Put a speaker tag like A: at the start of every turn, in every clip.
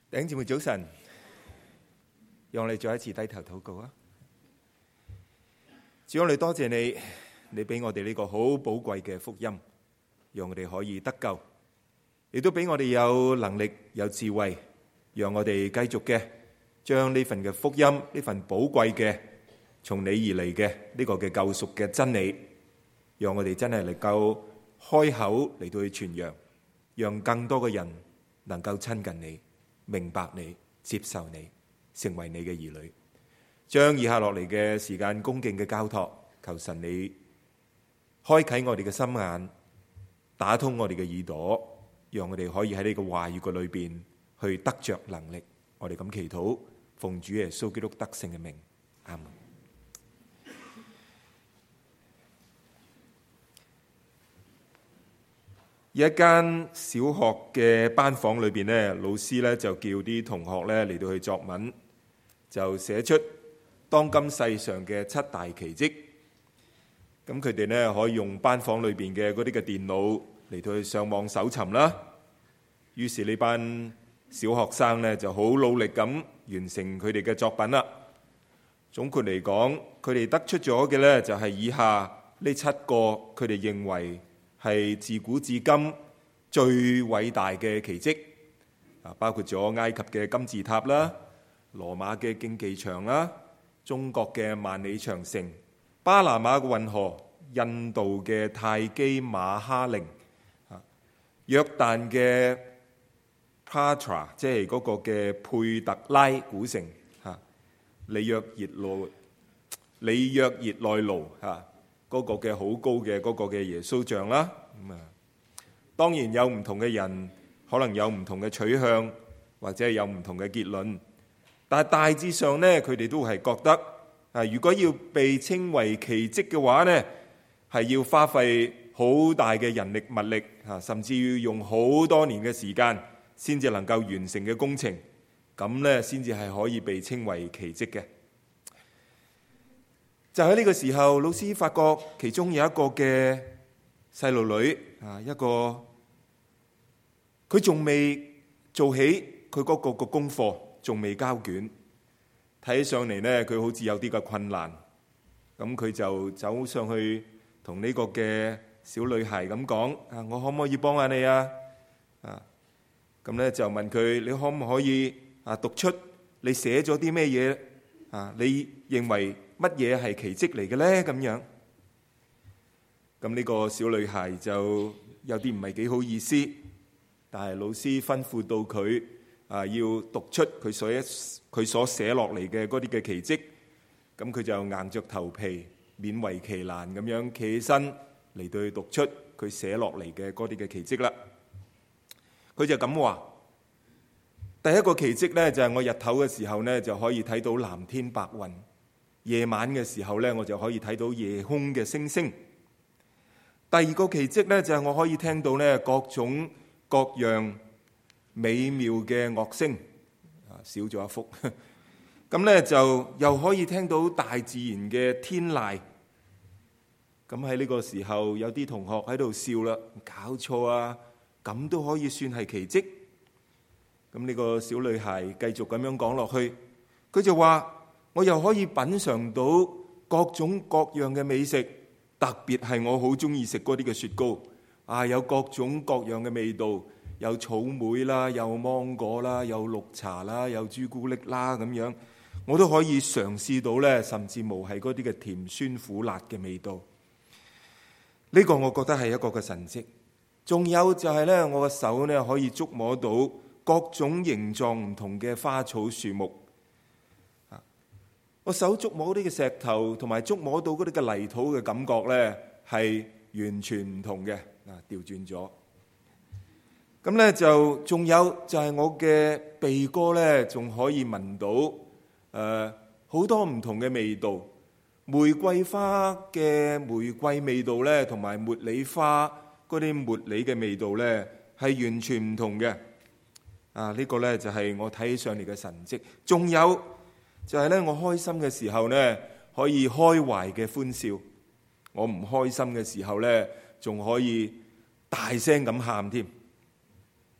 A: 弟兄姊妹早晨，讓我哋再一次低頭禱告啊！主，我哋多謝你，你俾我哋呢個好寶貴嘅福音，讓我哋可以得救，亦都俾我哋有能力、有智慧，讓我哋繼續嘅將呢份嘅福音、呢份寶貴嘅從你而嚟嘅呢個嘅救贖嘅真理，讓我哋真係能夠開口嚟到去傳揚，讓更多嘅人能夠親近你，明白你，接受你，成為你嘅兒女。將以下落嚟嘅時間恭敬嘅交託，求神你開啟我哋嘅心眼，打通我哋嘅耳朵，讓我哋可以喺呢個話語嘅裏邊去得着能力。我哋咁祈禱，奉主耶穌基督得勝嘅名，阿門。一間小學嘅班房裏邊呢，老師呢就叫啲同學呢嚟到去作文，就寫出當今世上嘅7大奇蹟。咁佢哋呢可以用班房裏邊嘅嗰啲嘅電腦嚟到去上網搜尋啦。於是呢班小學生呢就好努力咁完成佢哋嘅作品啦。總括嚟講，佢哋得出咗嘅呢就係以下呢7個佢哋認為係自古至今最偉大嘅奇蹟，包括咗埃及嘅金字塔啦、羅馬嘅競技場啦、中國嘅萬里長城、巴拿馬嘅運河、印度嘅泰姬瑪哈陵、約旦嘅 Petra 即係嗰個嘅佩特拉古城、里約熱內盧嗰個嘅好高嘅嗰個嘅耶穌像啦。當然有唔同嘅人可能有唔同嘅取向，或者有唔同嘅結論，但係大致上呢，佢哋都係覺得如果要被稱為奇蹟嘅話呢，係要花費好大嘅人力物力，甚至要用好多年嘅時間先至能夠完成嘅工程，咁呢先至係可以被稱為奇蹟嘅。就喺呢個時候，老師發覺其中有一個嘅細路女，一個佢仲未做起佢嗰個功課，仲未交卷，睇起上嚟呢，佢好似有啲嘅困難。咁佢就走上去同呢個嘅小女孩咁講：我可唔可以幫下你啊？咁呢就問佢：你可唔可以讀出你寫咗啲咩嘢？你認為乜嘢係奇蹟嚟嘅呢？咁樣，咁呢個小女孩就有啲唔係幾好意思，但係老師吩咐到佢要讀出佢所寫落嚟嘅嗰啲嘅奇蹟，咁佢就硬着頭皮勉為其難咁樣企起身嚟到去讀出佢寫落嚟嘅嗰啲嘅奇蹟啦。佢就咁話：第一個奇蹟呢，就係我日頭嘅時候呢，就可以睇到藍天白雲。夜晚嘅時候呢，我就可以睇到夜空嘅星星。第二個奇蹟呢，就係我可以聽到呢各種各樣美妙嘅樂聲，少咗一幅。咁呢，就又可以聽到大自然嘅天籟。咁喺呢個時候，有啲同學喺度笑啦，搞錯啊！咁都可以算係奇蹟？咁呢個小女孩繼續咁樣講落去，佢就話：我又可以品嘗到各種各樣嘅美食，特別係我好中意食嗰啲嘅雪糕，有各種各樣嘅味道，有草莓啦，有芒果啦，有綠茶啦，有朱古力啦，咁樣我都可以嘗試到呢，甚至無係嗰啲嘅甜酸苦辣嘅味道。呢個我覺得係一個嘅神蹟。仲有就係呢，我嘅手呢可以觸摸到各種形狀唔同嘅花草樹木。我手觸摸啲嘅石頭，同埋觸摸到嗰啲嘅泥土嘅感覺呢，係完全唔同嘅。調轉咗。咁呢就仲有就係我嘅鼻哥呢，仲可以聞到好多唔同嘅味道。玫瑰花嘅玫瑰味道呢，同埋茉莉花嗰啲茉莉嘅味道呢，係完全唔同嘅。呢個呢就係我睇起上嚟嘅神蹟。仲有就係呢，我開心嘅時候呢，可以開懷嘅歡笑；我唔開心嘅時候呢，仲可以大聲咁喊添。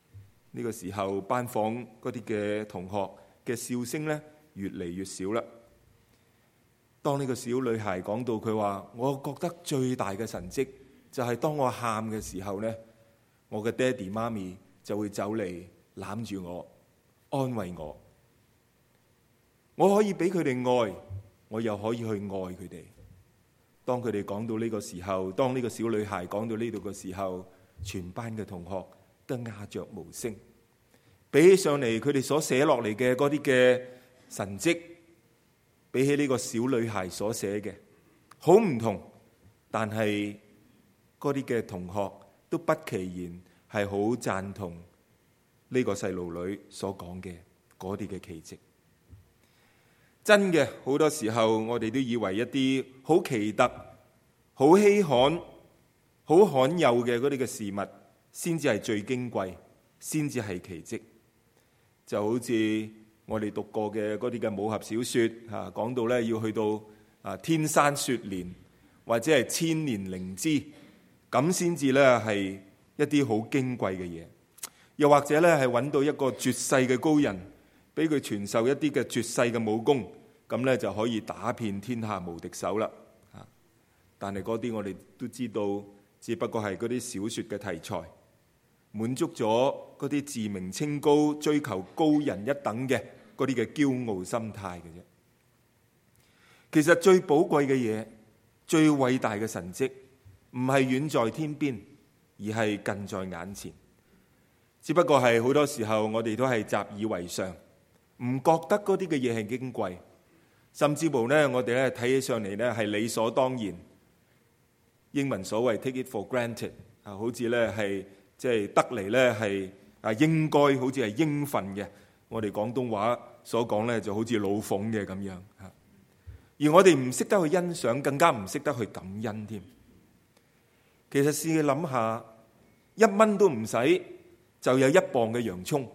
A: 呢個時候班房嗰啲嘅同學嘅笑聲咧越嚟越少啦。當呢個小女孩講到佢話，我覺得最大嘅神蹟就係當我喊嘅時候咧，我嘅爹哋媽咪就會走嚟攬住我，安慰我。我可以俾佢哋愛，我又可以去愛佢哋。當佢哋講到呢個時候，當呢個小女孩講到呢度嘅時候，全班嘅同學都鴉雀無聲。比起上嚟佢哋所寫落嚟嘅嗰啲嘅神蹟，比起呢個小女孩所寫嘅好唔同，但係嗰啲嘅同學都不其然係好贊同呢個細路女所講嘅嗰啲嘅奇蹟。真嘅，好多時候我哋都以為一啲好奇特、好稀罕、好罕有嘅嗰啲嘅事物，先至係最矜貴，先至係奇蹟。就好似我哋讀過嘅嗰啲嘅武俠小說嚇，講到咧要去到天山雪蓮或者係千年靈芝，咁先至咧係一啲好矜貴嘅嘢。又或者咧係揾到一個絕世嘅高人，俾佢傳授一啲嘅絕世嘅武功，咁咧就可以打遍天下無敵手啦。但係嗰啲我哋都知道，只不過係嗰啲小說嘅題材，滿足咗嗰啲自命清高、追求高人一等嘅嗰啲嘅驕傲心態嘅啫。其實最寶貴嘅嘢、最偉大嘅神蹟，唔係遠在天邊，而係近在眼前。只不過係好多時候我哋都係習以為常，唔覺得嗰啲嘅嘢係矜貴，甚至乎呢，我哋咧睇起上嚟呢係理所當然。英文所謂 take it for granted 好似咧係即係得嚟咧係應該，好似係應份嘅。我哋廣東話所講咧就好似老奉嘅咁樣嚇。而我哋唔識得去欣賞，更加唔識得去感恩添。其實試諗下，1蚊都唔使，就有1磅嘅洋葱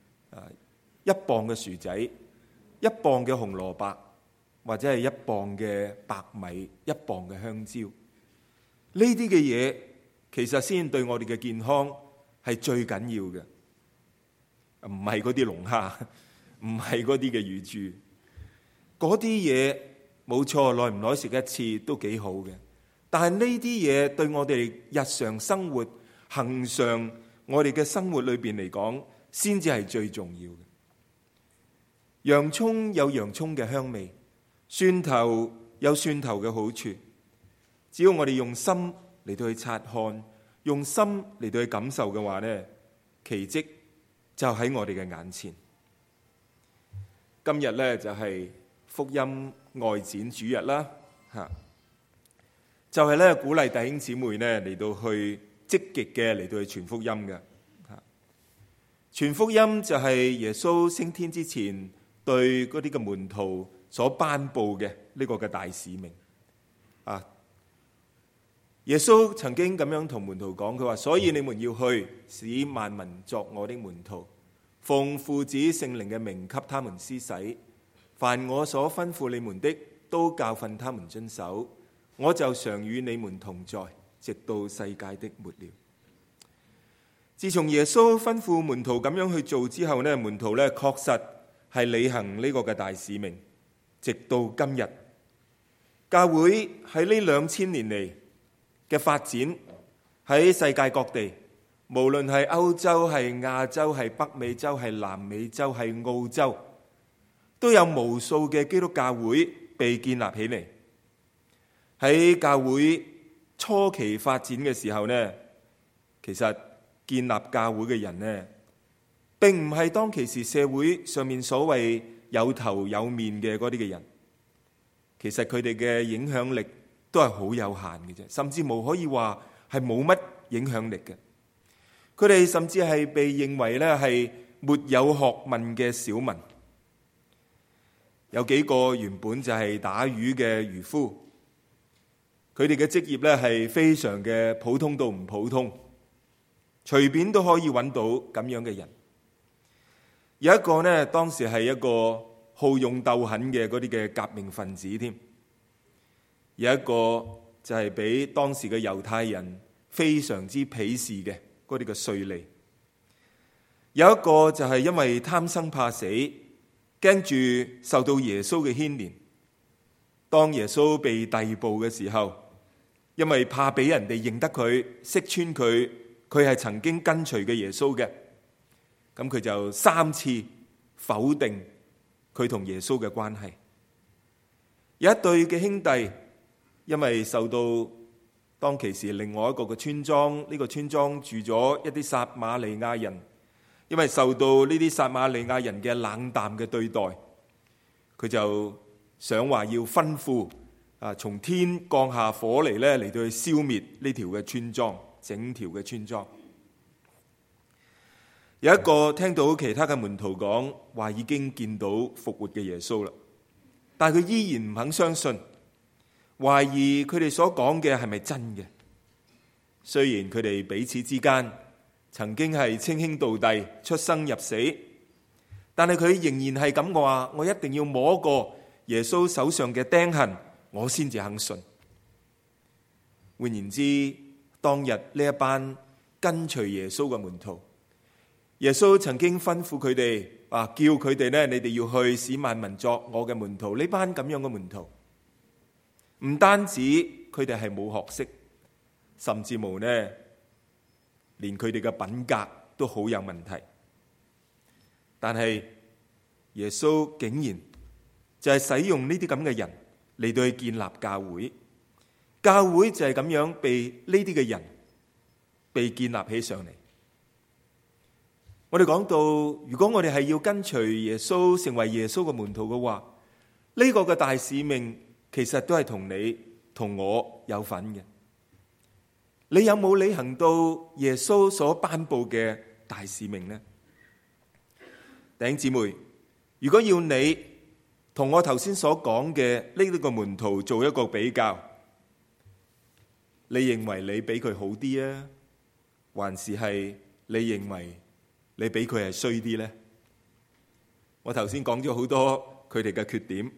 A: ，1磅嘅薯仔，1磅嘅紅蘿蔔，或者係1磅嘅白米，1磅嘅香蕉。呢啲嘅嘢其實先對我哋嘅健康係最緊要嘅，唔係嗰啲龍蝦，唔係嗰啲嘅乳豬。嗰啲嘢冇錯，耐唔耐食一次都幾好嘅。但係呢啲嘢對我哋日常生活、恆常我哋嘅生活裏邊嚟講，先至係最重要嘅。洋葱有洋葱嘅香味，蒜頭有蒜頭嘅好處。只要我哋用心嚟到去察看，用心嚟到去感受嘅話呢，奇蹟就喺我哋嘅眼前。今日呢，就係福音外展主日啦，就係咧鼓勵弟兄姊妹呢嚟到去積極嘅嚟到去傳福音嘅。傳福音就係耶穌升天之前對嗰啲嘅門徒所頒布嘅呢個嘅大使命。耶穌曾經咁樣同門徒講，佢話：所以你們要去，使萬民作我的門徒，奉父子聖靈嘅名給他們施洗，凡我所吩咐你們的，都教訓他們遵守。我就常與你們同在，直到世界的末了。自從耶穌吩咐門徒咁樣去做之後呢，門徒呢確實係履行呢個嘅大使命，直到今日。教會喺呢2000年嚟嘅發展，喺世界各地，無論係歐洲、係亞洲、係北美洲、係南美洲、係澳洲，都有無數嘅基督教會被建立起嚟。喺教會初期發展嘅時候呢，其實建立教會嘅人呢，並唔係當其時社會上面所謂有頭有面嘅嗰啲嘅人，其實佢哋嘅影響力都係好有限嘅啫，甚至冇可以話係冇乜影響力嘅。佢哋甚至係被認為咧係沒有學問嘅小民。有幾個原本就係打魚嘅漁夫，佢哋嘅職業咧係非常嘅普通到唔普通，隨便都可以揾到咁樣嘅人。有一個呢，當時係一個好勇鬥狠嘅嗰啲嘅革命分子添。有一個就係俾當時嘅猶太人非常之鄙視嘅嗰啲嘅稅吏。 有一個就係因為貪生怕死，驚住受到耶穌嘅牽連。當耶穌被逮捕嘅時候，因為怕俾人哋認得佢，識穿佢係曾經跟隨嘅耶穌嘅，咁佢就3次否定佢同耶穌嘅關係。有一對嘅兄弟，因為受到當其時另外一個嘅村莊，呢個村莊住咗一啲撒瑪利亞人，因為受到呢啲撒瑪利亞人嘅冷淡嘅對待，佢就想話要吩咐從天降下火嚟咧，嚟到去消滅呢條嘅村莊，整條嘅村莊。有一個聽到其他嘅門徒講話已經見到復活嘅耶穌啦，但係佢依然唔肯相信，懷疑佢哋所講嘅係咪真嘅。雖然佢哋彼此之間曾經係稱兄道弟、出生入死，但係佢仍然係咁話：我一定要摸過耶穌手上嘅釘痕，我先至肯信。換言之，當日呢一班跟隨耶穌嘅門徒，耶穌曾經吩咐佢哋叫佢哋呢，你哋要去使萬民作我嘅門徒。呢班咁樣嘅門徒，唔單止佢哋係冇學識，甚至乎呢，連佢哋嘅品格都好有問題。但係耶穌竟然就係使用呢啲咁嘅人嚟到去建立教會，教會就係咁樣被呢啲嘅人被建立起上嚟。我哋講到，如果我哋係要跟隨耶穌，成為耶穌嘅門徒嘅話，呢個嘅大使命其實都係同你同我有份嘅。你有冇履行到耶穌所頒布嘅大使命呢？弟兄姊妹，如果要你同我頭先所講嘅呢啲個門徒做一個比較，你認為你比佢好啲啊，還是係你認為你比佢係衰啲呢？我頭先講咗好多佢哋嘅缺點，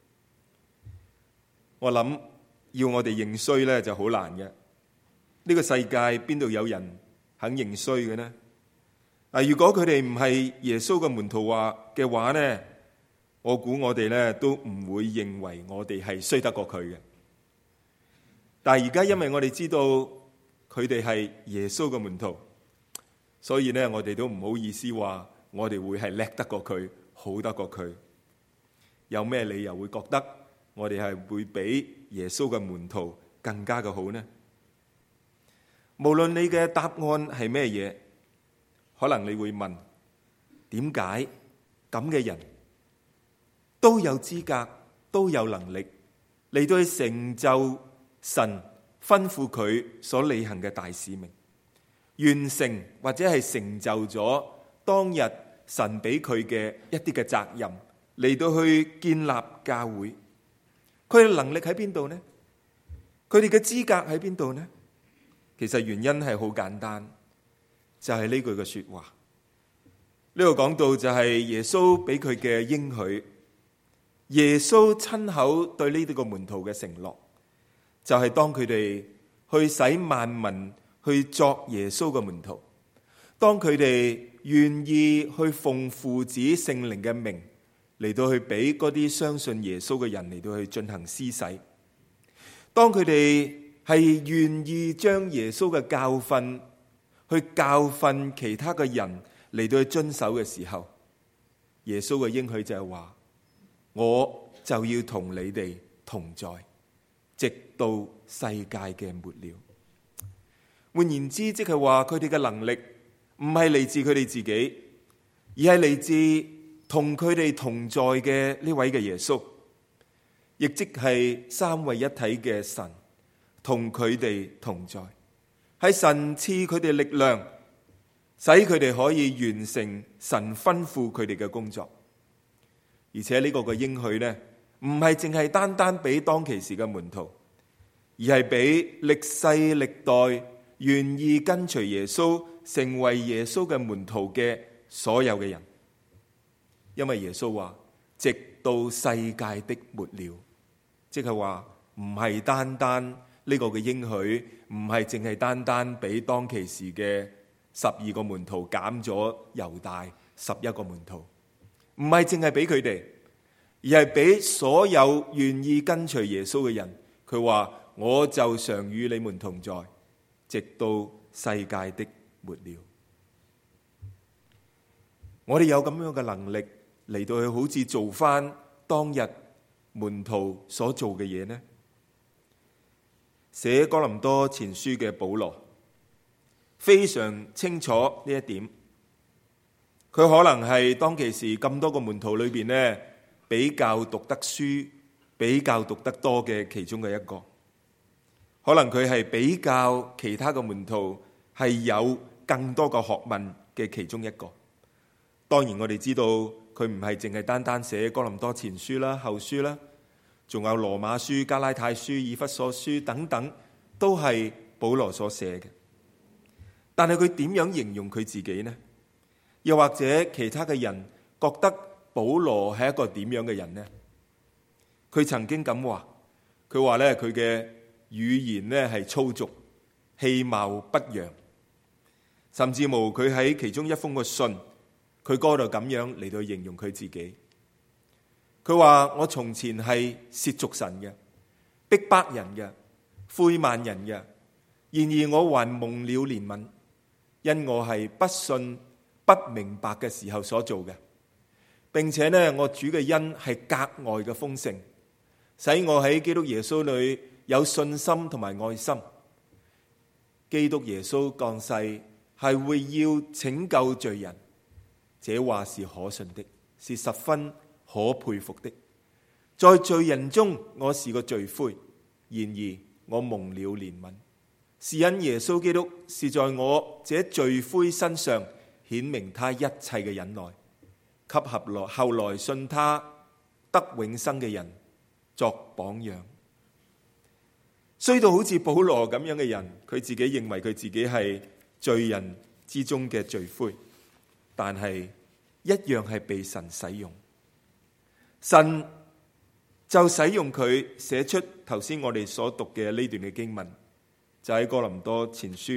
A: 我諗要我哋認衰咧就好難嘅。呢個世界邊度有人肯認衰嘅呢？如果佢哋唔係耶穌嘅門徒嘅話呢，我估我哋咧都唔會認為我哋係衰得過佢嘅。但係而家因為我哋知道佢哋係耶穌嘅門徒，所以呢，我哋都唔好意思話我哋會係叻得過佢，好得過佢。有咩理由會覺得我哋係會比耶穌嘅門徒更加嘅好呢？無論你嘅答案係咩嘢，可能你會問：點解咁嘅人都有資格、都有能力嚟到去成就神吩咐佢所履行嘅大使命，完成或者係成就咗當日神俾佢嘅一啲嘅責任，嚟到去建立教會？佢嘅能力喺邊度呢？佢哋嘅資格喺邊度呢？其實原因係好簡單，就係呢句嘅說話。呢度講到就係耶穌俾佢嘅應許，耶穌親口對呢啲個門徒嘅承諾，就係當佢哋去使萬民去作耶穌嘅門徒，當佢哋願意去奉父子聖靈嘅名嚟到去俾嗰啲相信耶穌嘅人嚟到去進行施洗，當佢哋係願意將耶穌嘅教訓去教訓其他嘅人嚟到去遵守嘅時候，耶穌嘅應許就係話：我就要同你哋同在，直到世界嘅末了。換言之，即係話佢哋嘅能力唔係嚟自佢哋自己，而係嚟自同佢哋同在嘅呢位嘅耶穌，亦即係三位一體嘅神同佢哋同在，係神賜佢哋力量，使佢哋可以完成神吩咐佢哋嘅工作。而且呢個嘅應許呢，唔係淨係單單俾當其時嘅門徒，而係俾歷世歷代願意跟隨耶穌成為耶穌嘅門徒嘅所有嘅人。因為耶穌話直到世界的末了，即係話唔係單單呢個嘅應許，唔係淨係單單俾當其時嘅 12個門徒減咗猶大11個門徒，唔係淨係俾佢哋，而係俾所有願意跟隨耶穌嘅人。佢話：我就常與你們同在，直到世界的末了。我哋有咁樣嘅能力嚟到去好似做翻當日門徒所做嘅嘢呢？寫哥林多前書嘅保羅非常清楚呢一點，佢可能係當其時咁多個門徒裏邊呢，比較讀得書比較讀得多嘅其中嘅一個，可能佢係比較其他嘅門徒係有更多個學問嘅其中一個。當然我哋知道佢唔係淨係單單寫哥林多前書啦、後書啦，仲有羅馬書、加拉太書、以弗所書等等，都係保羅所寫嘅。但係佢點樣形容佢自己呢？又或者其他嘅人覺得保羅係一個點樣嘅人呢？佢曾經咁話，佢話咧，佢嘅語言咧係粗俗，氣貌不揚，甚至乎佢喺其中一封嘅信，佢嗰度咁樣嚟到形容佢自己。佢話：我從前係褻瀆神嘅，逼迫人嘅，侮慢人嘅，然而我還蒙了憐憫，因我係不信不明白嘅時候所做嘅，並且呢，我主嘅恩係格外嘅豐盛，使我喺基督耶穌裏有信心同埋愛心。基督耶穌降世係會要拯救罪人，這話是可信的，是十分可佩服的。在罪人中我是個罪魁，然而我蒙了憐憫，是因耶穌基督是在我這罪魁身上顯明他一切嘅忍耐，給後來信他得永生嘅人作榜樣。衰到好似保羅咁樣嘅人，佢自己認為佢自己係罪人之中嘅罪魁，但係一樣係被神使用。神就使用佢寫出頭先我哋所讀嘅呢段嘅經文，就喺哥林多前書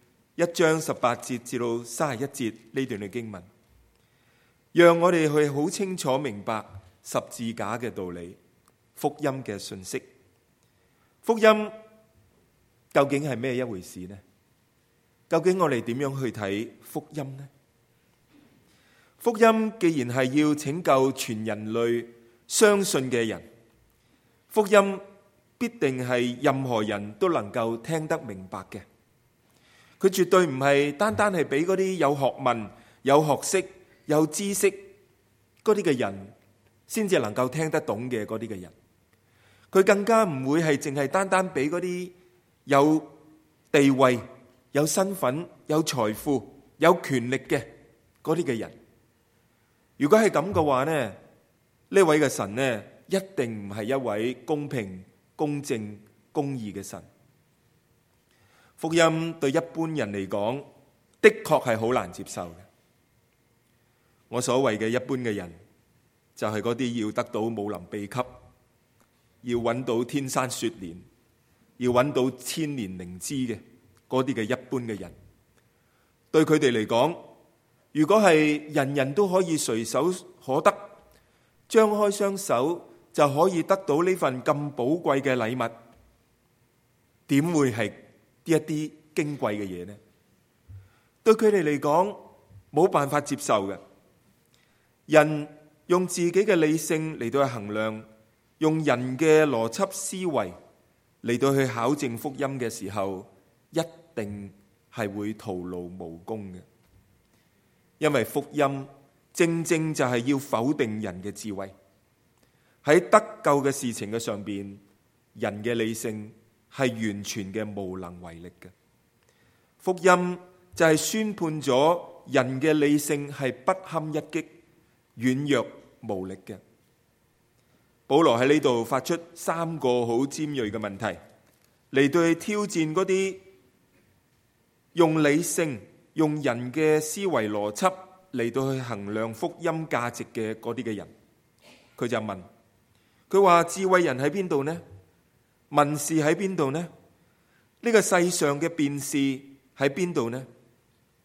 A: 1章18節至到31節呢段嘅經文，讓我哋去好清楚明白十字架嘅道理，福音嘅信息。福音究竟係咩一回事呢？究竟我哋點樣去睇福音呢？福音既然係要拯救全人類相信嘅人，福音必定係任何人都能夠聽得明白嘅。佢絕對唔係單單係俾嗰啲有學問、有學識、有知識嗰啲嘅人先至能夠聽得懂嘅嗰啲嘅人。佢更加唔會係淨係單單俾嗰啲有地位、有身份、有財富、有權力嘅嗰啲嘅人。如果係咁嘅話呢，呢位嘅神呢，一定唔係一位公平、公正、公義嘅神。福音對一般人嚟講，的確係好難接受嘅。我所謂嘅一般嘅人，就係嗰啲要得到武林秘笈，要揾到天山雪蓮，要揾到千年靈芝嘅嗰啲嘅一般嘅人。對佢哋嚟講，如果係人人都可以隨手可得，張開雙手就可以得到呢份咁寶貴嘅禮物，點會係一啲矜貴嘅嘢呢？對佢哋嚟講，冇辦法接受嘅。人用自己嘅理性嚟到去衡量，用人嘅邏輯思維嚟到去考證福音嘅時候，一定係會徒勞無功嘅。因為福音正正就係要否定人嘅智慧，喺得救嘅事情嘅上邊，人嘅理性係完全嘅無能為力嘅。福音就係宣判咗人嘅理性係不堪一擊、軟弱無力嘅。保羅喺呢度發出3個好尖銳嘅問題，嚟到去挑戰嗰啲用理性、用人嘅思維邏輯嚟到去衡量福音價值嘅嗰啲嘅人。佢就問，佢話智慧人喺邊度呢？文士喺邊度呢？呢個世上嘅辯士喺邊度呢？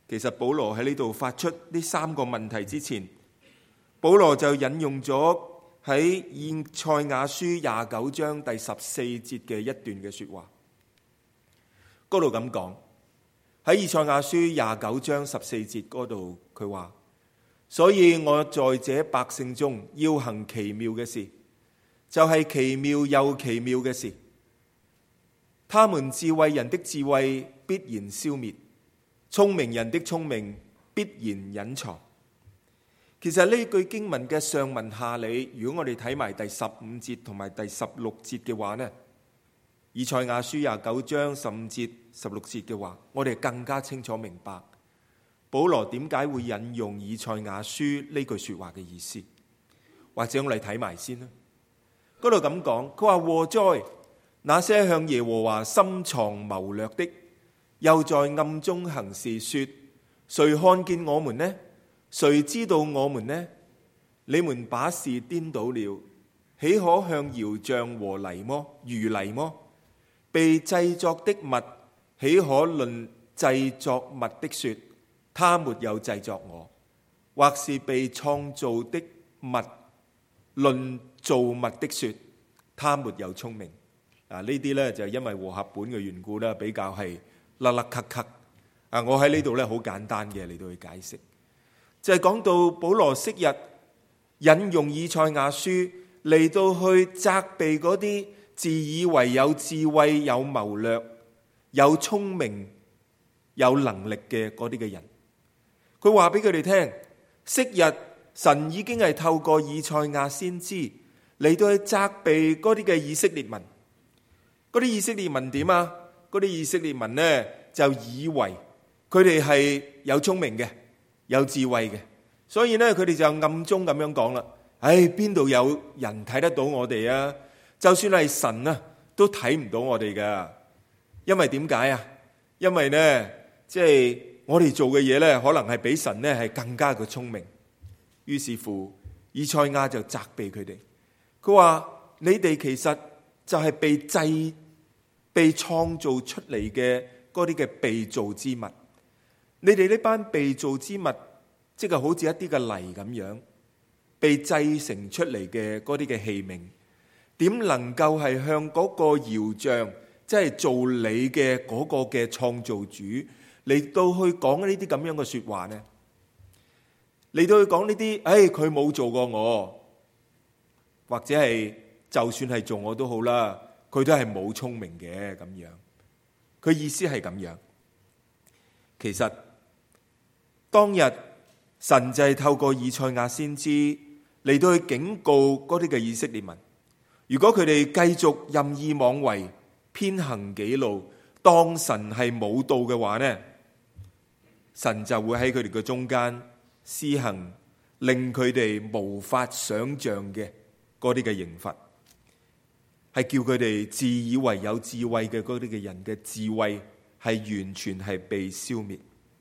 A: 其實保羅喺呢度發出呢三個問題之前，保羅就引用咗喺以賽亞書29章第14節嘅一段嘅說話。嗰度咁講，喺以賽亞書29章14節嗰度，佢話：所以我在這百姓中要行奇妙嘅事，就係奇妙又奇妙嘅事。他們智慧人的智慧必然消滅，聰明人的聰明必然隱藏。其實呢句經文嘅上文下理，如果我哋睇埋第15節同埋第16節嘅話呢，以賽亞書29章15節16節嘅話，我哋更加清楚明白保羅點解會引用以賽亞書呢句說話嘅意思。或者我哋睇埋先啦，嗰度咁講，佢話：禍哉！那些向耶和華深藏謀略的，又在暗中行事，說：誰看見我們呢？誰知道我們呢？你們把事顛倒了，豈可向窯匠和泥麼？如泥麼？被製作的物，豈可論製作物的說，他沒有製作我？或是被創造的物，論造物的說，他沒有聰明？呢啲呢，就因為和合本嘅緣故呢，比較係甩甩咳咳。我喺呢度呢，好簡單嘅嚟到去解釋，就係講到保羅昔日引用以賽亞書嚟到去責備嗰啲自以為有智慧、有謀略、有聰明、有能力嘅嗰啲嘅人。佢話俾佢哋聽，昔日神已經係透過以賽亞先知嚟到去責備嗰啲嘅以色列民。嗰啲以色列民點啊？嗰啲以色列民呢，就以為佢哋係有聰明嘅、有智慧嘅，所以呢，佢哋就暗中咁樣講啦：邊度有人睇得到我哋啊？就算係神啊，都睇唔到我哋噶。因為點解啊？因為呢，即係我哋做嘅嘢呢，可能係比神呢係更加嘅聰明。於是乎，以賽亞就責備佢哋，佢話：你哋其實就係被創造出嚟嘅嗰啲嘅被造之物。你哋呢班被造之物，即係好似一啲嘅泥咁樣，被製成出嚟嘅嗰啲嘅器皿，點能夠係向嗰個窯匠，即係做你嘅嗰個嘅創造主嚟到去講呢啲咁樣嘅說話呢？嚟到去講呢啲，佢冇做過我，或者係就算係做我都好啦，佢都係冇聰明嘅咁樣。佢意思係咁樣。其實當日神就係透過以賽亞先知嚟到去警告嗰啲嘅以色列民，如果佢哋繼續任意妄為、偏行己路，當神係冇道嘅話呢，神就會喺佢哋嘅中間施行令佢哋無法想象嘅嗰啲嘅刑罰，係叫佢哋自以為有智慧嘅嗰啲嘅人嘅智慧係完全係被消滅。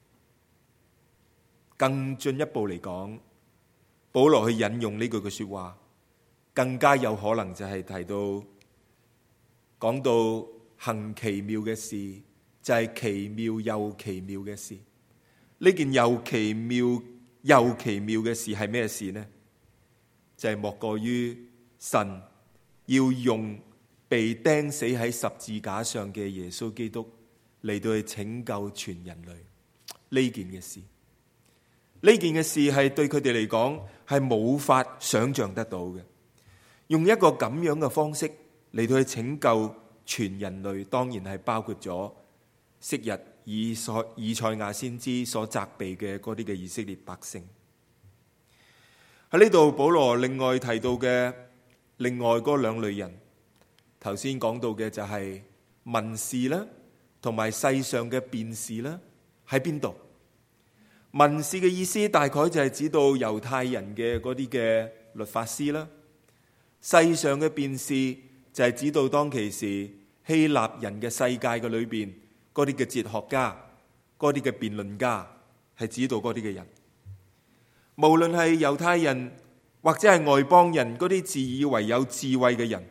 A: 更進一步嚟講，保羅去引用呢句嘅說話，更加有可能就係提到講到行奇妙嘅事，就係奇妙又奇妙嘅事。呢件又奇妙又奇妙嘅事係咩事呢？就係莫過於神要用被釘死喺十字架上嘅耶穌基督嚟到去拯救全人類。呢件嘅事，呢件嘅事係對佢哋嚟講係冇法想象得到嘅。用一個咁樣嘅方式嚟到去拯救全人類，當然係包括咗昔日以賽亞先知所責備嘅嗰啲嘅以色列百姓。喺呢度保羅另外提到嘅另外嗰兩類人，頭先講到嘅就係文士啦，同埋世上嘅辯士啦。喺邊度？文士嘅意思大概就係指到猶太人嘅嗰啲嘅律法師啦。世上嘅辯士就係指到當其時希臘人嘅世界嘅裏邊嗰啲嘅哲學家、嗰啲嘅辯論家，係指到嗰啲嘅人。無論係猶太人或者係外邦人，嗰啲自以為有智慧嘅人，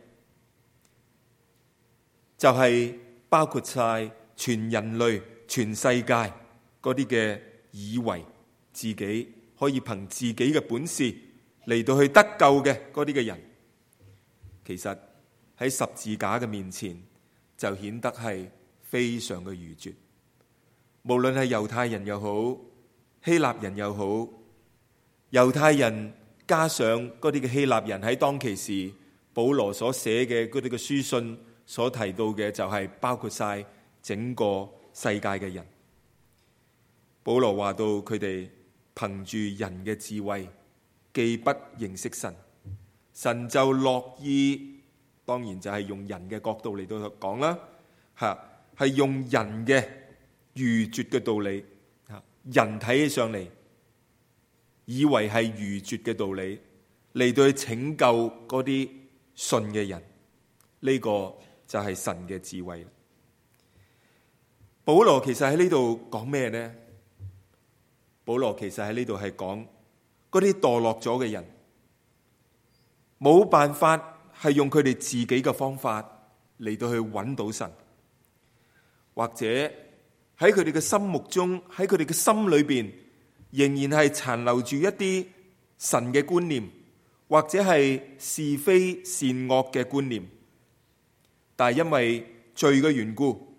A: 就係包括晒全人類、全世界嗰啲嘅以為自己可以憑自己嘅本事嚟到去得救嘅嗰啲嘅人，其實喺十字架嘅面前就顯得係非常嘅愚拙。無論係猶太人又好，希臘人又好，猶太人加上嗰啲嘅希臘人喺當其時保羅所寫嘅嗰啲嘅書信所提到嘅，就係包括晒整個世界嘅人。保羅話到佢哋憑住人嘅智慧，既不認識神，神就樂意，當然就係用人嘅角度嚟到講啦，係用人嘅愚拙嘅道理，人睇起上嚟以為係愚拙嘅道理嚟到去拯救嗰啲信嘅人，呢個就係神嘅智慧。保羅其實喺呢度講咩呢？保羅其實喺呢度係講嗰啲墮落咗嘅人，冇辦法係用佢哋自己嘅方法嚟到去揾到神，或者喺佢哋嘅心目中，喺佢哋嘅心裏邊，仍然係殘留住一啲神嘅觀念，或者係是非善惡嘅觀念。但係因為罪嘅緣故，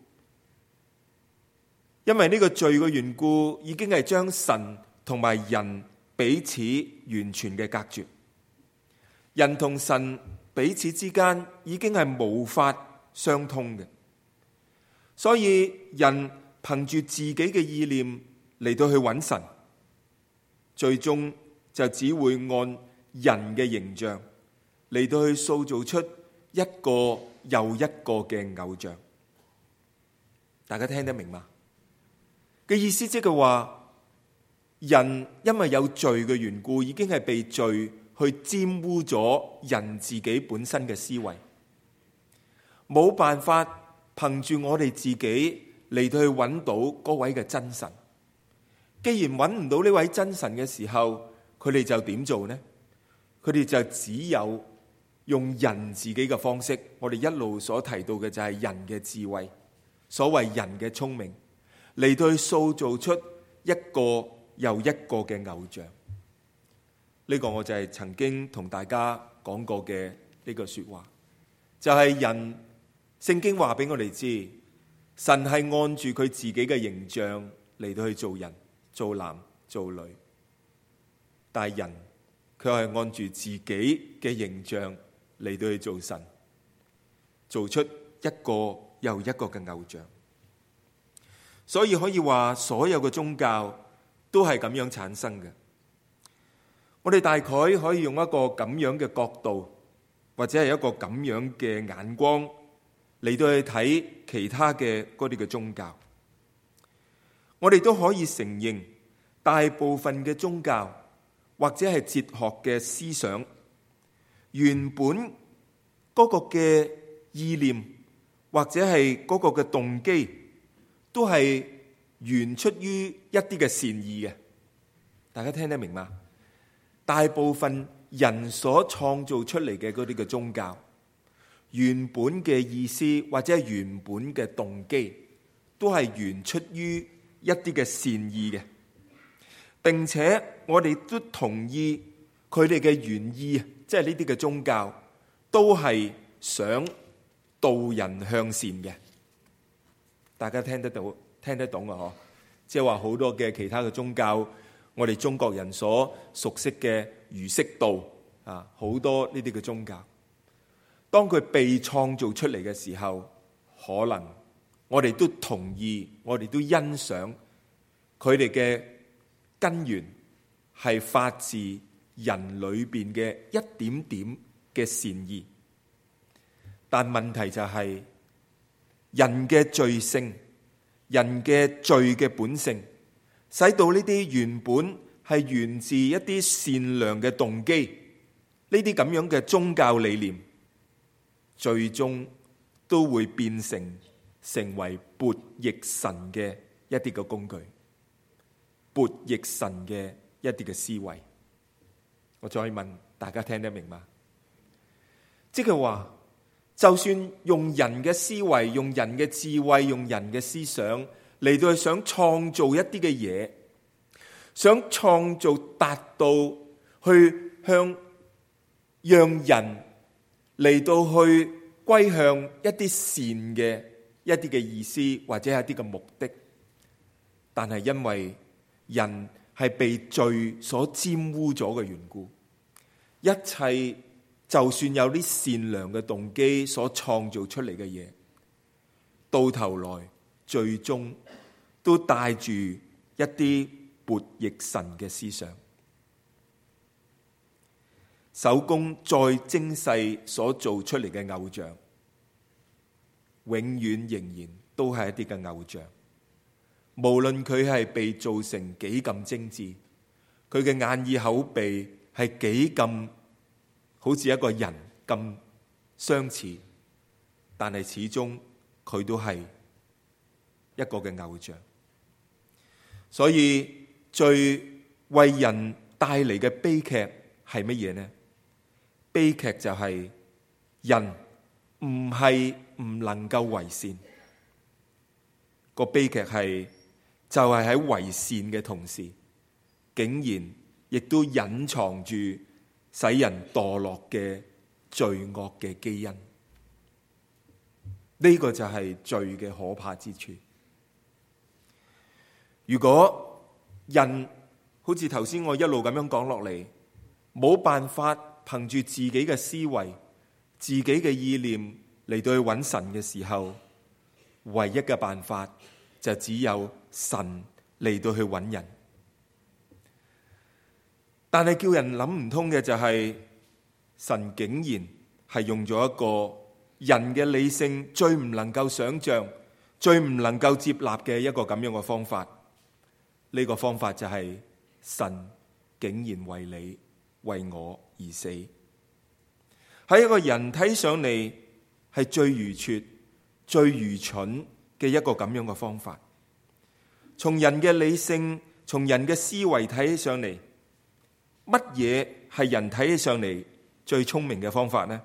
A: 因為呢個罪嘅緣故，已經係將神同埋人彼此完全嘅隔絕。人同神彼此之間已經係無法相通嘅，所以人憑住自己嘅意念嚟到去揾神，最終就只會按人嘅形象嚟到去塑造出一個又一個嘅偶像。大家聽得明嗎？嘅意思即係話，人因為有罪嘅緣故，已經係被罪去沾污咗人自己本身嘅思維，冇辦法憑住我哋自己嚟到去揾到嗰位嘅真神。既然揾唔到呢位真神嘅時候，佢哋就點做呢？佢哋就只有用人自己嘅方式，我哋一路所提到嘅就係人嘅智慧，所謂人嘅聰明，嚟到去塑造出一個又一個嘅偶像。呢個我就係曾經同大家講過嘅呢個說話，就係人，聖經話俾我哋知，神係按住佢自己嘅形象嚟到去做人、做男、做女，但係人佢係按住自己嘅形象嚟到去做神，做出一個又一個嘅偶像。所以可以話，所有嘅宗教都係咁樣產生嘅。我哋大概可以用一個咁樣嘅角度，或者係一個咁樣嘅眼光嚟到去睇其他嘅嗰啲嘅宗教。我哋都可以承認，大部分嘅宗教或者係哲學嘅思想，原本嗰個嘅意念或者係嗰個嘅動機，都係源出於一啲嘅善意嘅。大家聽得明嗎？大部分人所創造出嚟嘅嗰啲嘅宗教，原本嘅意思或者係原本嘅動機，都係源出於一啲嘅善意嘅，並且我哋都同意佢哋嘅原意，即係呢啲嘅宗教都係想導人向善嘅。大家聽得到、聽得懂啊？嗬，即係話好多嘅其他嘅宗教，我哋中國人所熟悉嘅儒釋道啊，好多呢啲嘅宗教，當佢被創造出嚟嘅時候，可能我哋都同意，我哋都欣賞佢哋嘅根源係發自人裏邊嘅一點點嘅善意。但問題就係人嘅罪性，人嘅罪嘅本性，使到呢啲原本係源自一啲善良嘅動機，呢啲咁樣嘅宗教理念，最終都會變成為悖逆神嘅一啲嘅工具，悖逆神嘅一啲嘅思維。我再問大家聽得明嗎？即係話，就算用人嘅思維、用人嘅智慧、用人嘅思想嚟到去想創造一啲嘅嘢， 想創造達到去讓人嚟到去歸向一啲善嘅一啲嘅意思，或者係一啲嘅目的。但係因為人係被罪所沾污咗嘅緣故，一切就算有啲善良嘅動機所創造出嚟嘅嘢，到頭來最終都帶住一啲悖逆神嘅思想。手工再精細所做出嚟嘅偶像，永遠仍然都係一啲嘅偶像。無論佢係被做成幾咁精緻，佢嘅眼耳口鼻係幾咁好似一個人咁相似，但係始終佢都係一個嘅偶像。所以最為人帶嚟嘅悲劇係乜嘢呢？悲劇就係人唔係唔能夠為善，個悲劇係就係喺為善嘅同時，竟然亦都隱藏住使人墮落嘅罪惡嘅基因。呢個就係罪嘅可怕之處。如果人好似頭先我一路咁樣講落嚟，冇辦法憑住自己嘅思維、自己嘅意念嚟到去揾神嘅時候，唯一嘅辦法就只有神嚟到去揾人。但係叫人諗唔通嘅就係，神竟然係用咗一個人嘅理性最唔能夠想象、最唔能夠接納嘅一個咁樣嘅方法。呢個方法就係神竟然為你、為我而死，喺一個人睇上嚟係最愚拙、最愚蠢嘅一個咁樣嘅方法。從人嘅理性、從人嘅思維睇起上嚟，乜嘢係人睇起上嚟最聰明嘅方法呢？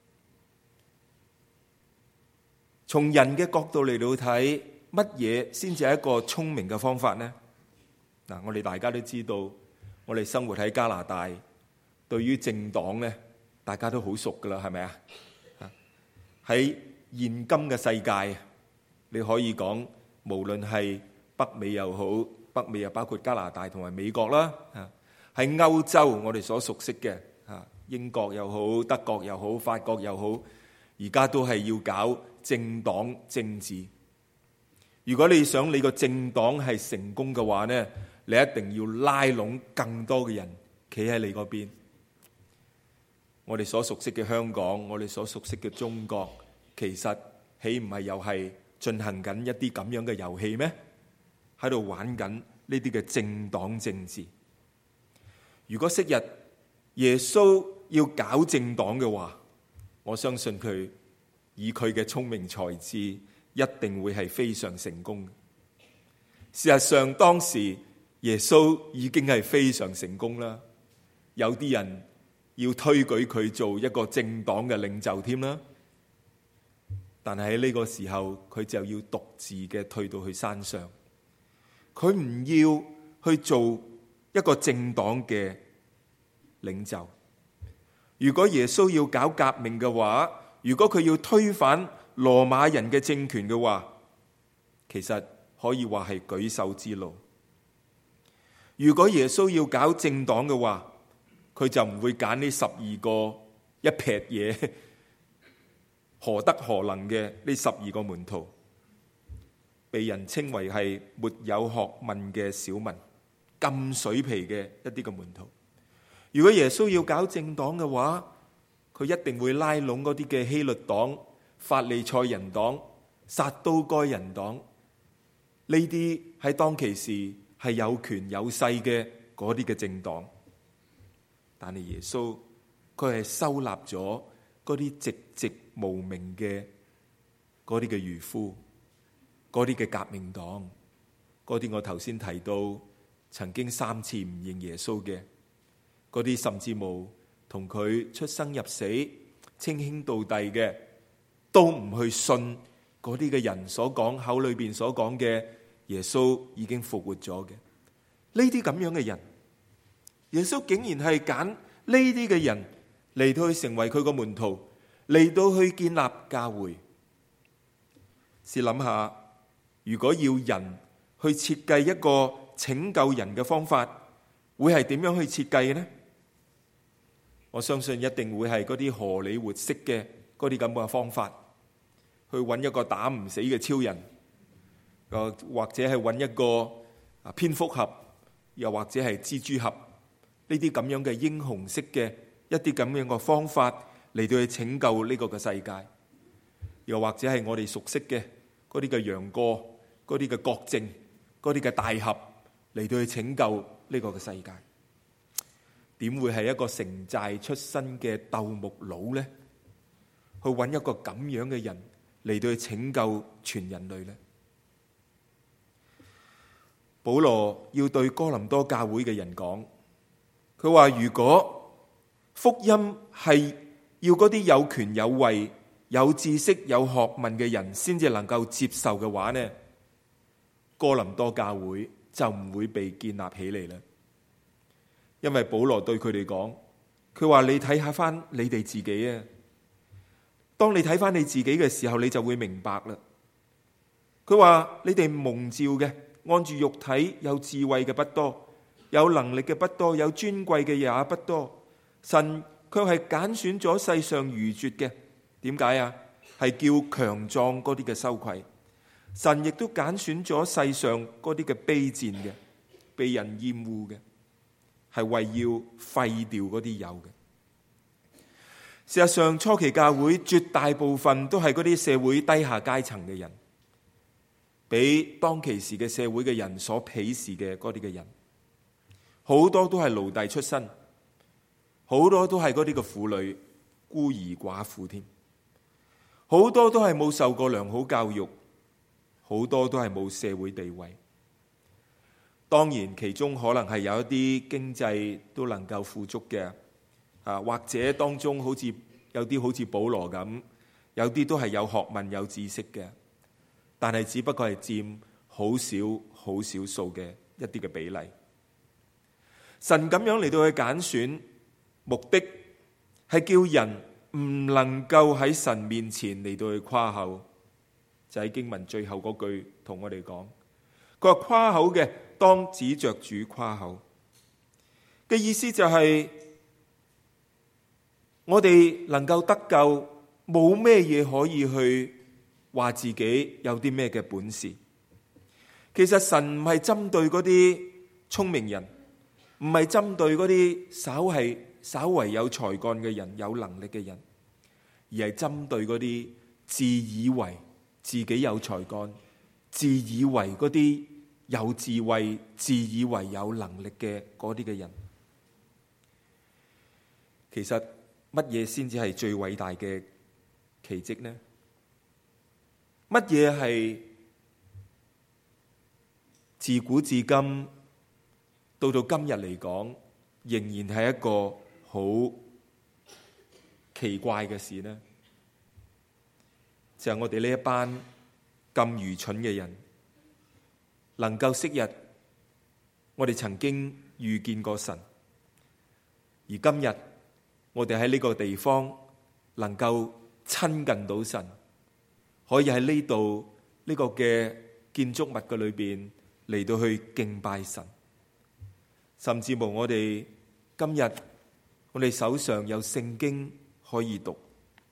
A: 從人嘅角度嚟到睇，乜嘢先至係一個聰明嘅方法呢？嗱，我哋大家都知道，我哋生活喺加拿大，對於政黨咧，大家都好熟噶啦，係咪啊？喺現今嘅世界，你可以講，無論係北美又好，北美又包括加拿大同埋美國啦，喺歐洲我哋所熟悉嘅，英國又好，德國又好，法國又好，而家都係要搞政黨政治。如果你想你個政黨係成功嘅話呢，你一定要拉攏更多嘅人企喺你嗰邊。我哋所熟悉嘅香港，我哋所熟悉嘅中國，其實豈唔係又係進行緊一啲咁樣嘅遊戲咩？喺度玩緊呢啲嘅政黨政治。如果昔日耶穌要搞政黨嘅話，我相信佢以佢嘅聰明才智，一定會係非常成功。事實上，當時耶穌已經係非常成功啦。有啲人要推舉佢做一個政黨嘅領袖添啦。但係喺呢個時候，佢就要獨自嘅退到去山上，佢唔要去做一個政黨嘅領袖。如果耶穌要搞革命嘅話，如果佢要推翻羅馬人嘅政權嘅話，其實可以話係舉手之勞。如果耶穌要搞政黨嘅話，佢就唔會揀呢12個一撇嘢何德何能嘅呢12個門徒，被人稱為係沒有學問嘅小民，咁水皮嘅一啲嘅門徒。如果耶穌要搞政黨嘅話，佢一定會拉攏嗰啲嘅希律黨、法利賽人黨、撒都該人黨，呢啲喺當其時係有權有勢嘅嗰啲嘅政黨。但係耶穌佢係收納咗嗰啲籍籍無名嘅嗰啲嘅漁夫，嗰啲嘅革命黨，嗰啲我頭先提到曾經3次唔認耶穌嘅，嗰啲甚至冇同佢出生入死、稱兄道弟嘅，都唔去信嗰啲嘅人所講口裏邊所講嘅耶穌已經復活咗嘅。 呢啲咁樣嘅人，耶穌竟然係揀呢啲嘅人嚟到去成為佢個門徒，嚟到去建立教會。試諗下，如果要人去設計一個拯救人嘅方法，會係點樣去設計嘅呢？我相信一定會係嗰啲荷里活式嘅嗰啲咁嘅方法，去揾一個打唔死嘅超人，或者係揾一個蝙蝠俠，又或者係蜘蛛俠，呢啲咁樣嘅英雄式嘅一啲咁樣嘅方法嚟到去拯救呢個嘅世界，又或者係我哋熟悉嘅嗰啲嘅楊過、嗰啲嘅郭靖、嗰啲嘅大俠嚟到去拯救呢個嘅世界。點會係一個城寨出身嘅鬥木佬呢？去揾一個咁樣嘅人嚟到去拯救全人類呢？保羅要對哥林多教會嘅人講，佢話如果福音係要嗰啲有權有位、有知識有學問嘅人先至能夠接受嘅話呢，哥林多教會就唔會被建立起嚟啦。因為保羅對佢哋講，佢話你睇下翻你哋自己啊。當你睇翻你自己嘅時候，你就會明白啦。佢話你哋蒙召嘅，按住肉體有智慧嘅不多，有能力嘅不多，有尊貴嘅也不多。神卻係揀選咗世上愚拙嘅，點解啊？係叫強壯嗰啲嘅羞愧。神亦都揀選咗世上嗰啲嘅卑賤嘅，被人厭惡嘅，係為要廢掉嗰啲有嘅。事實上，初期教會絕大部分都係嗰啲社會低下階層嘅人，俾當其時嘅社會嘅人所鄙視嘅嗰啲嘅人，好多都係奴隸出身，好多都係嗰啲嘅婦女、孤兒寡婦添，好多都係冇受過良好教育，好多都係冇社會地位。當然，其中可能係有一啲經濟都能夠富足嘅，或者當中有啲好似保羅咁，有啲都係有學問有知識嘅，但係只不過係佔好少數嘅一啲嘅比例。神咁樣嚟到去揀選，目的係叫人唔能夠喺神面前嚟到去誇口。就喺經文最後嗰句同我哋講，佢話誇口嘅當指着主誇口嘅意思就係我哋能夠得救，冇咩嘢可以去話自己有啲咩嘅本事。其實神唔係針對嗰啲聰明人，唔係針對嗰啲稍為有才幹嘅人、有能力嘅人，而係針對嗰啲自以為自己有才幹、自以為嗰啲有智慧、自以為有能力嘅嗰啲嘅人。其實乜嘢先至係最偉大嘅奇蹟呢？乜嘢係自古至今到今日嚟講，仍然係一個好奇怪嘅事呢？就係我哋呢一班咁愚蠢嘅人，能夠昔日我哋曾經遇見過神，而今日我哋喺呢個地方能夠親近到神，可以喺呢度呢個嘅建築物嘅裏邊嚟到去敬拜神，甚至乎我哋今日我哋手上有聖經可以讀，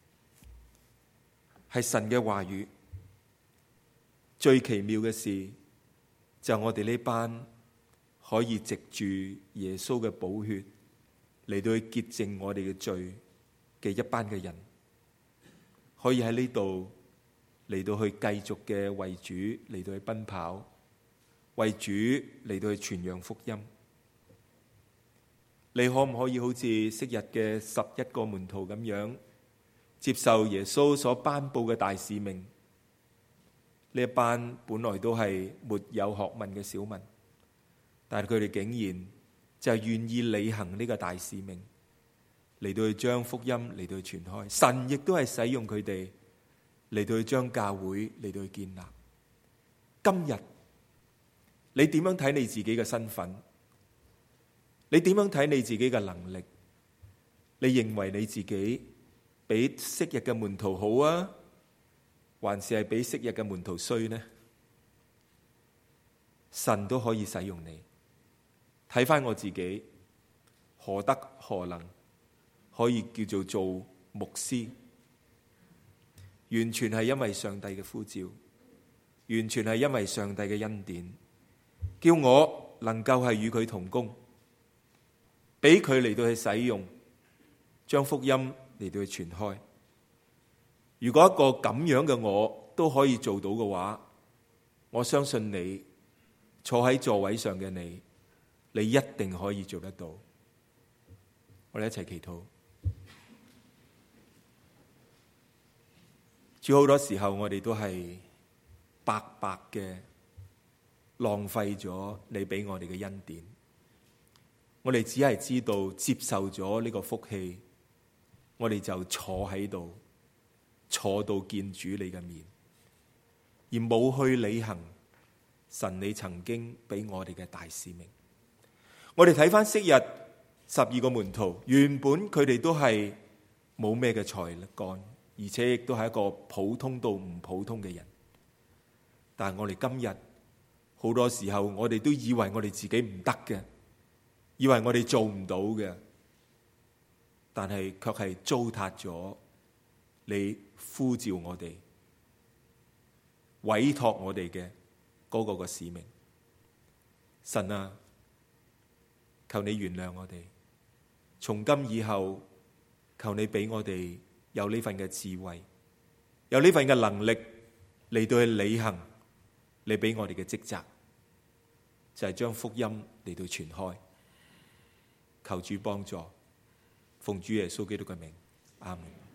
A: 係神嘅話語。最奇妙嘅事就係我哋呢班可以藉住耶穌嘅寶血嚟到去潔淨我哋嘅罪嘅一班嘅人，可以喺呢度嚟到去繼續嘅為主嚟到去奔跑，為主嚟到去傳揚福音。你可唔可以好似昔日嘅11個門徒咁樣接受耶穌所頒布嘅大使命？呢一班本來都係沒有學問嘅小民，但係佢哋竟然就係願意履行呢個大使命，嚟到去將福音嚟到去傳開。神亦都係使用佢哋嚟到去將教會嚟到去建立。今日你點樣睇你自己嘅身份？ 你點樣睇你自己嘅能力？你認為你自己比昔日嘅門徒好啊，還是係比昔日嘅門徒衰呢？神都可以使用你。睇返我自己，何德何能可以叫做牧師？完全係因為上帝嘅呼召，完全係因為上帝嘅恩典，叫我能夠係與佢同工，俾佢嚟到去使用，將福音嚟到去傳開。如果一個咁樣嘅我都可以做到嘅話，我相信你坐喺座位上嘅你一定可以做得到。我哋一齊祈禱。主，好多時候我哋都係白白嘅浪費咗你俾我哋嘅恩典。我哋只係知道接受咗呢個福氣，我哋就坐喺度，坐到見主你嘅面，而冇去履行神你曾經俾我哋嘅大使命。我哋睇翻昔日12個門徒，原本佢哋都係冇咩嘅才幹，而且亦都係一個普通到唔普通嘅人。但係我哋今日好多時候，我哋都以為我哋自己唔得嘅，以為我哋做唔到嘅，但係卻係糟蹋咗你呼召我哋、委託我哋嘅嗰個使命。神啊，求你原諒我哋，從今以後，求你俾我哋有呢份嘅智慧，有呢份嘅能力嚟到去履行你俾我哋嘅職責，就係將福音嚟到傳開。求主幫助，奉主耶穌基督嘅名，阿門。